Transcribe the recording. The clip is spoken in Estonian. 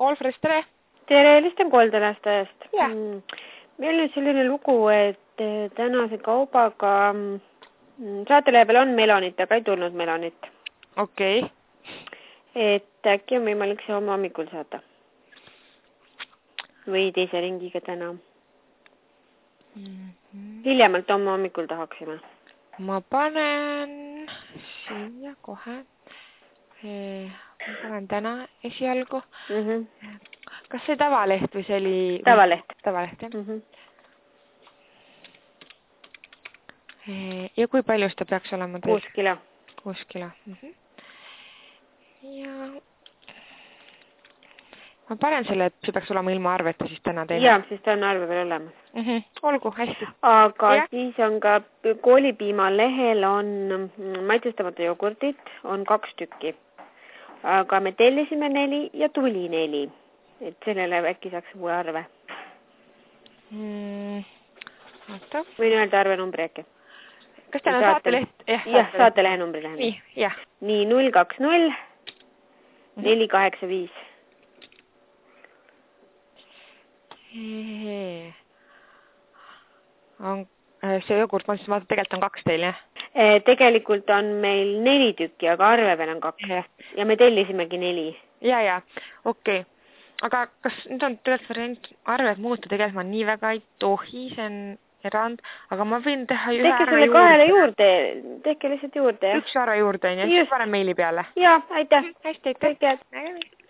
Olfres, tere! Tere, helistan Koldelastajast. Jah. Meil on selline lugu, et tänase kaubaga saatelehe peal on melonit, aga ei tulnud melonit. Okei. Et äkki on võimalik see homme hommikul saata. Või teise ringiga täna. Hiljemalt homme hommikul tahaksime. Ma panen siia kohe. Ma panen täna esialgu. Kas see tavaleht või see oli... Tavaleht. Tavaleht, jah. Ja kui palju seda peaks olema? 6 kilo. 6 kilo. Ja ma panen selle, et see peaks olema ilma arveta siis täna teile. Jaa, siis ta on arve veel olemas. Olgu, hästi. Aga siis on ka koolipiima lehel on maitsustamata jogurtit, on 2 tükki. Aga me tellisime 4 ja tuli 4. Et sellele äkki saaks uue arve. Oota. Võin öelda arvenumbri äkki. Kas teil on saateleht? Jah, saatelehe numbri lähen. Nii, jah. Nii, 020 485. See jogurt, ma siis vaatan, tegelikult on 2 teil, jah? Tegelikult on meil 4 tükki, aga arve veel on 2. Ja me tellisimegi 4. Ja, okei. Aga kas nüüd on tegelikult variant arvet muuta, tegelikult ma nii väga ei tohi, see on erand, aga ma võin teha ühe arve juurde. Tehke selle 2 juurde, tehke lihtsalt juurde. Üks arve juurde, on ju, siis panen meili peale. Jaa, aitäh. Hästi, aitäh. Kõik head.